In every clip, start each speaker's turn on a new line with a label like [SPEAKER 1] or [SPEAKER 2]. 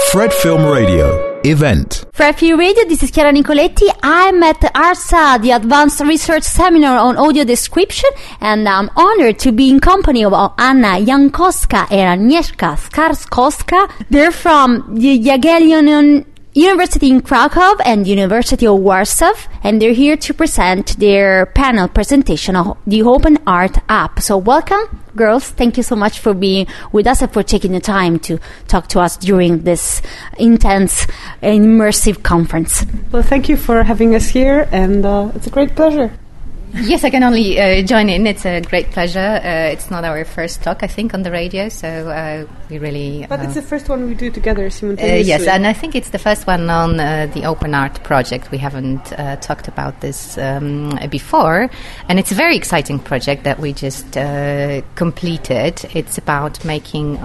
[SPEAKER 1] Fred Film Radio event.
[SPEAKER 2] Fred Film Radio, this is Chiara Nicoletti. I'm at ARSA, the Advanced Research Seminar on Audio Description, and I'm honored to be in company of Anna Jankowska and Agnieszka Skarskowska. They're from the Jagiellonian University in Krakow and University of Warsaw, and they're here to present their panel presentation of the Open Art app. So welcome, girls. Thank you so much for being with us and for taking the time to talk to us during this intense and immersive conference.
[SPEAKER 3] Well, thank you for having us here, and it's a great pleasure.
[SPEAKER 4] Yes, I can only join in. It's a great pleasure. It's not our first talk, I think, on the radio, so we really...
[SPEAKER 3] But it's the first one we do together simultaneously.
[SPEAKER 4] Yes, and I think it's the first one on the Open Art project. We haven't talked about this before, and it's a very exciting project that we just completed. It's about making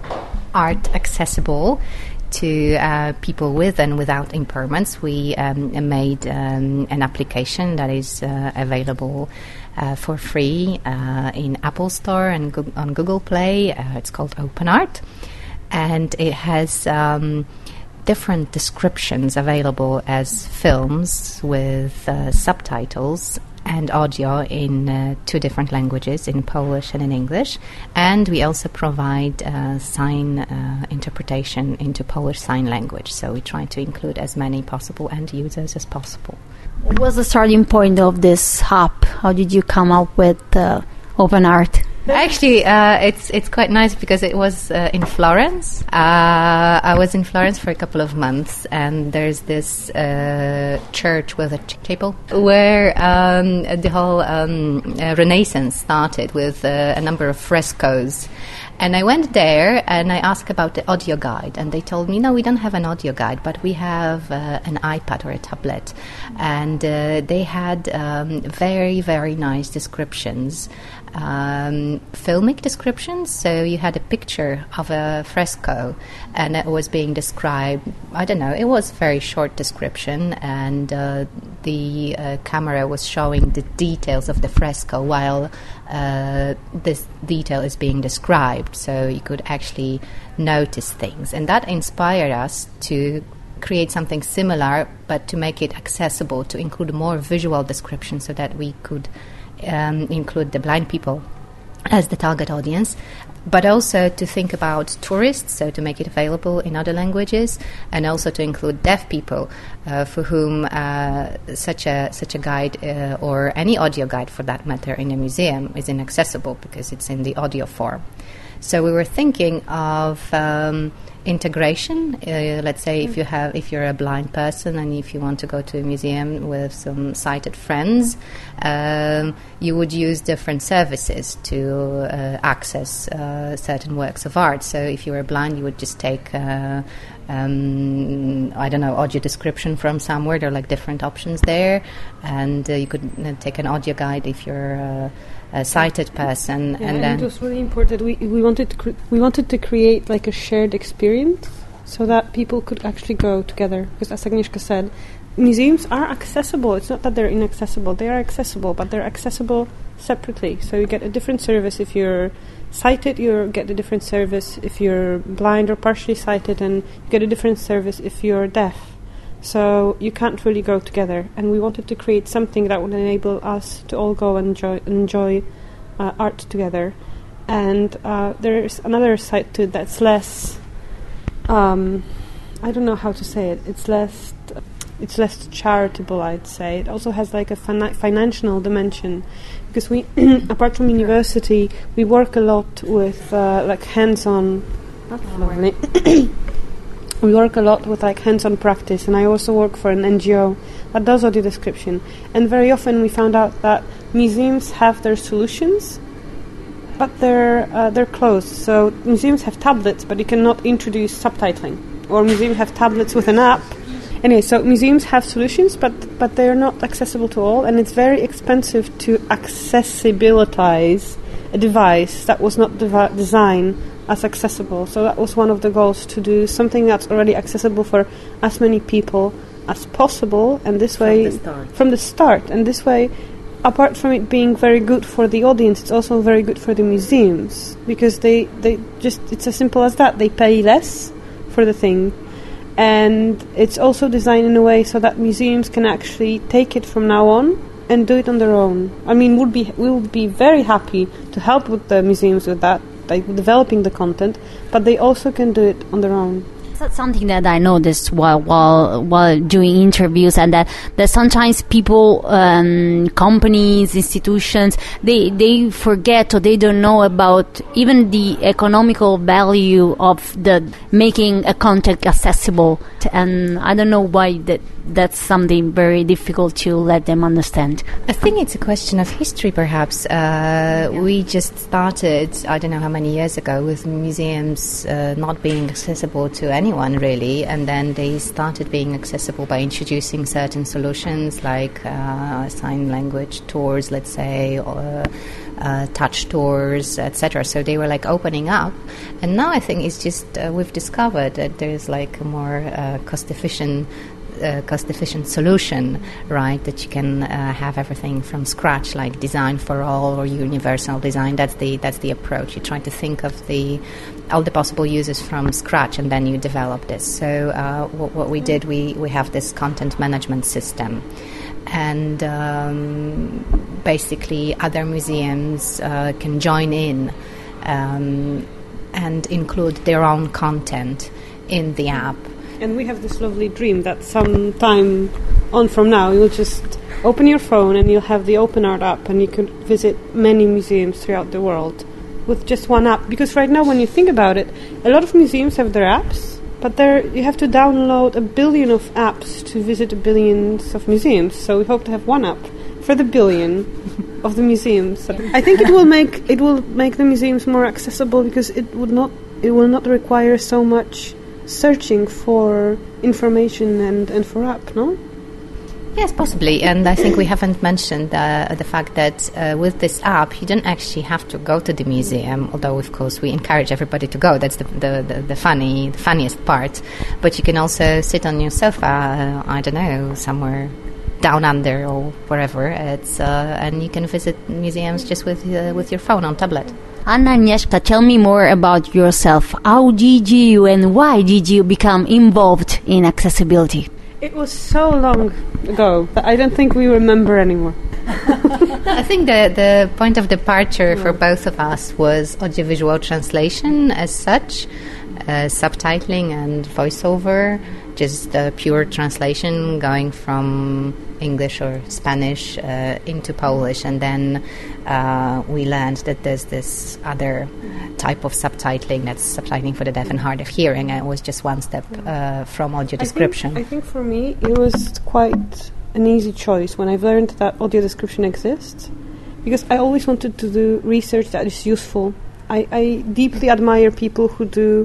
[SPEAKER 4] art accessible to people with and without impairments. We made an application that is available for free in Apple Store and on Google Play. It's called Open Art, and it has different descriptions available as films with subtitles and audio in two different languages, in Polish and in English. And we also provide sign interpretation into Polish Sign Language. So we try to include as many possible end users as possible.
[SPEAKER 2] What was the starting point of this app? How did you come up with Open Art?
[SPEAKER 4] Actually, it's quite nice because it was in Florence. I was in Florence for a couple of months, and there's this church with a chapel where the whole Renaissance started with a number of frescoes. And I went there and I asked about the audio guide, and they told me, no, we don't have an audio guide, but we have an iPad or a tablet. And they had very, very nice descriptions, filmic descriptions. So you had a picture of a fresco and it was being described, I don't know, it was a very short description, and the camera was showing the details of the fresco while this detail is being described, so you could actually notice things. And that inspired us to create something similar, but to make it accessible, to include more visual description so that we could include the blind people as the target audience, but also to think about tourists, so to make it available in other languages, and also to include deaf people for whom such a guide or any audio guide for that matter in a museum is inaccessible because it's in the audio form. So we were thinking of integration. Let's say if you're a blind person and if you want to go to a museum with some sighted friends, you would use different services to access certain works of art. So if you were blind, you would just take I don't know, audio description from somewhere. There are like different options there, and you could take an audio guide if you're a sighted person.
[SPEAKER 3] Yeah, and then it was really important. We wanted to create like a shared experience so that people could actually go together. Because as Agnieszka said, museums are accessible. It's not that they're inaccessible. They are accessible, but they're accessible separately. So you get a different service if you're sighted, you get a different service if you're blind or partially sighted, and you get a different service if you're deaf. So you can't really go together, and we wanted to create something that would enable us to all go and enjoy art together. And there's another side to it that's less, I don't know how to say it, it's less charitable, I'd say. It also has like a financial dimension, because we, apart from university, we work a lot with like hands-on, we work a lot with like hands-on practice, and I also work for an NGO that does audio description. And very often we found out that museums have their solutions, but they're closed. So museums have tablets, but you cannot introduce subtitling. Or museums have tablets with an app. Anyway, so museums have solutions, but they're not accessible to all, and it's very expensive to accessibilitize a device that was not designed as accessible. So that was one of the goals, to do something that's already accessible for as many people as possible, and this way from the start. And this way, apart from it being very good for the audience, it's also very good for the museums, because they just, it's as simple as that. They pay less for the thing, And it's also designed in a way so that museums can actually take it from now on and do it on their own. I mean, we'll be very happy to help with the museums with that, like developing the content, but they also can do it on their own.
[SPEAKER 2] That's something that I noticed while doing interviews, and that sometimes people, companies, institutions, they forget or they don't know about even the economical value of the making a content accessible. And I don't know why that's something very difficult to let them understand.
[SPEAKER 4] I think it's a question of history, perhaps. We just started, I don't know how many years ago, with museums not being accessible to anyone, really, and then they started being accessible by introducing certain solutions like sign language tours, let's say, or touch tours, etc. So they were like opening up, and now I think it's just we've discovered that there's like a more cost-efficient solution, right? That you can have everything from scratch, like design for all or universal design. That's the approach. You try to think of all the possible uses from scratch, and then you develop this. So what we did, we have this content management system. And basically other museums can join in and include their own content in the app.
[SPEAKER 3] And we have this lovely dream that some time on from now you'll just open your phone and you'll have the OpenArt app, and you can visit many museums throughout the world with just one app. Because right now, when you think about it, a lot of museums have their apps, but you have to download 1 billion of apps to visit billions of museums. So we hope to have one app for the billion of the museums. I think it will make the museums more accessible, because it will not require so much searching for information and for app, no?
[SPEAKER 4] Yes, possibly. And I think we haven't mentioned the fact that with this app, you don't actually have to go to the museum, although, of course, we encourage everybody to go. That's the funniest part. But you can also sit on your sofa, I don't know, somewhere down under or wherever, and you can visit museums just with your phone on tablet.
[SPEAKER 2] Anna, Agnieszka, tell me more about yourself. How did you and why did you become involved in accessibility?
[SPEAKER 3] It was so long ago that I don't think we remember anymore.
[SPEAKER 4] I think the point of departure for both of us was audiovisual translation as such, subtitling and voiceover, just pure translation going from English or Spanish into Polish, and then we learned that there's this other type of subtitling, that's subtitling for the deaf and hard of hearing, and it was just one step from audio description.
[SPEAKER 3] I think for me it was quite an easy choice when I've learned that audio description exists, because I always wanted to do research that is useful. I deeply admire people who do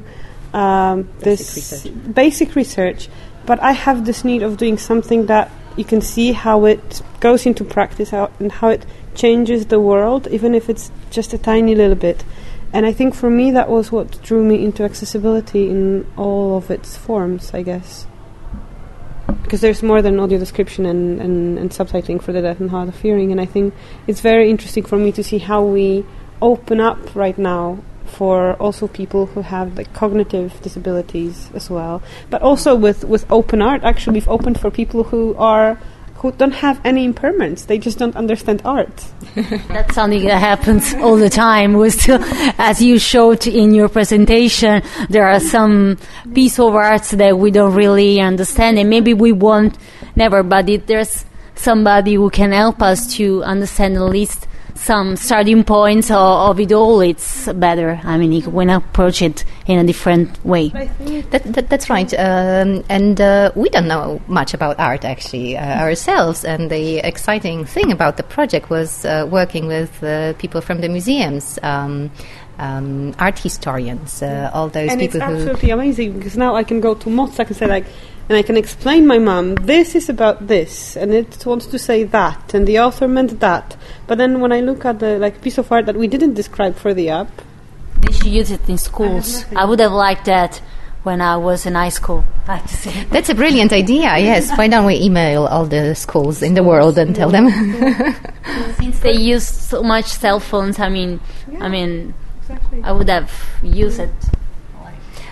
[SPEAKER 3] basic research, but I have this need of doing something that you can see how it goes into practice and how it changes the world, even if it's just a tiny little bit. And I think for me that was what drew me into accessibility in all of its forms, I guess. Because there's more than audio description and subtitling for the deaf and hard of hearing, and I think it's very interesting for me to see how we open up right now for also people who have like cognitive disabilities as well. But also with OpenArt, actually we've opened for people who don't have any impairments. They just don't understand art.
[SPEAKER 2] That's something that happens all the time. We still, as you showed in your presentation, there are some piece of arts that we don't really understand, and maybe we won't never, but if there's somebody who can help us to understand at least some starting points of it all, it's better. I mean, you can approach it in a different way.
[SPEAKER 4] That's right. And we don't know much about art, actually, ourselves. And the exciting thing about the project was working with people from the museums, art historians, all those
[SPEAKER 3] and
[SPEAKER 4] people
[SPEAKER 3] it's
[SPEAKER 4] who...
[SPEAKER 3] absolutely amazing, because now I can go to Mozart and say, and I can explain my mum, this is about this, and it wants to say that, and the author meant that. But then when I look at the piece of art that we didn't describe for the app...
[SPEAKER 2] They should use it in schools. I would have liked that when I was in high school, I have to say.
[SPEAKER 4] That's a brilliant idea, yes. Why don't we email all the schools in the world and tell them?
[SPEAKER 2] Since they use so much cell phones, I mean,
[SPEAKER 3] Exactly.
[SPEAKER 2] I would have used it.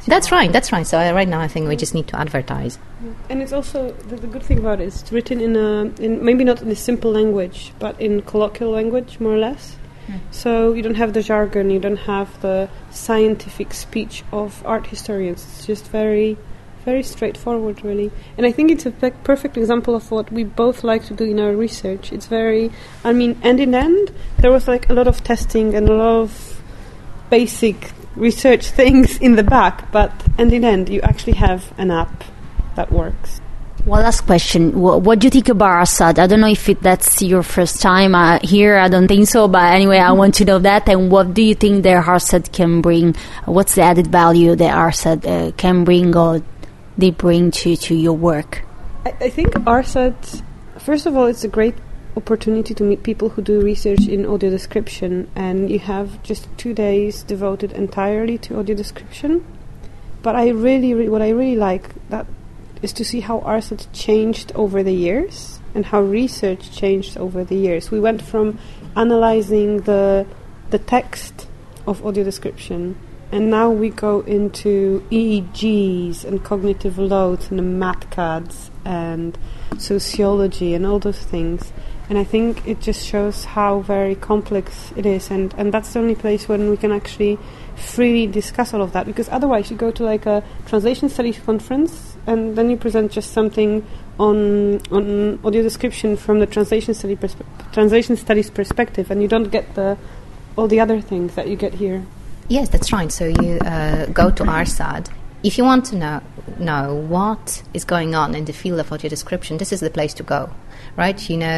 [SPEAKER 4] That's right. So right now I think we just need to advertise.
[SPEAKER 3] And it's also, the good thing about it is it's written in maybe not in a simple language, but in colloquial language, more or less. So you don't have the jargon, you don't have the scientific speech of art historians. It's just very, very straightforward, really. And I think it's a perfect example of what we both like to do in our research. It's very, end in end, there was like a lot of testing and a lot of basic research things in the back, but end in end, you actually have an app that works.
[SPEAKER 2] One last question. What do you think about ARSAD? I don't know if that's your first time here. I don't think so. But anyway, I want to know that. And what do you think the ARSAD can bring? What's the added value that ARSAD can bring or they bring to your work?
[SPEAKER 3] I think ARSAD, first of all, it's a great opportunity to meet people who do research in audio description. And you have just 2 days devoted entirely to audio description. But what I really like that is to see how ARSAD changed over the years and how research changed over the years. We went from analyzing the text of audio description, and now we go into EEGs and cognitive loads and MATCADs and sociology and all those things. And I think it just shows how very complex it is, and that's the only place when we can actually freely discuss all of that, because otherwise you go to like a translation studies conference and then you present just something on audio description from the translation studies perspective, and you don't get all the other things that you get here.
[SPEAKER 4] Yes, that's right. So you go to ARSAD. If you want to know what is going on in the field of audio description, this is the place to go, right?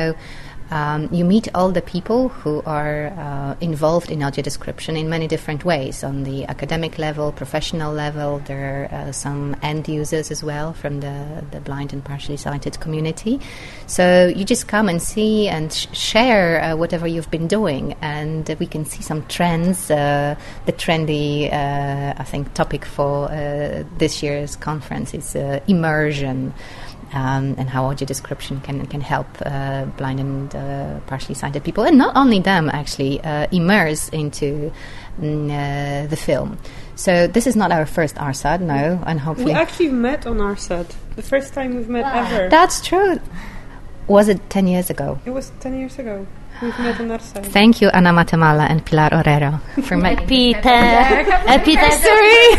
[SPEAKER 4] You meet all the people who are involved in audio description in many different ways. On the academic level, professional level, there are some end users as well from the blind and partially sighted community. So you just come and see and share whatever you've been doing, and we can see some trends. The trendy, I think, topic for this year's conference is immersion. And how audio description can help blind and partially sighted people, and not only them, actually, immerse into the film. So this is not our first ARSAD, no, and hopefully...
[SPEAKER 3] We actually met on ARSAD. The first time we've met ever.
[SPEAKER 4] That's true. Was it 10 years ago?
[SPEAKER 3] It was 10 years ago. We've met on ARSAD.
[SPEAKER 4] Thank you, Anna Matamala and Pilar Orero, for making
[SPEAKER 2] Peter, sorry.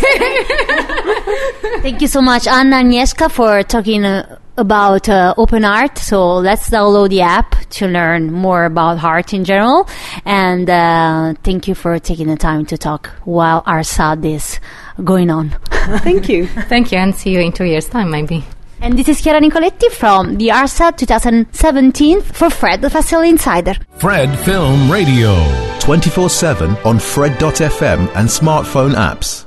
[SPEAKER 2] Thank you so much, Anna and Agnieszka, for talking about open art. So let's download the app to learn more about art in general. And thank you for taking the time to talk while ARSAD is going on.
[SPEAKER 3] Thank you.
[SPEAKER 4] Thank you, and see you in 2 years' time, maybe.
[SPEAKER 2] And this is Chiara Nicoletti from the ARSAD 2017 for Fred, the Festival Insider.
[SPEAKER 1] Fred Film Radio. 24/7 on Fred.fm and smartphone apps.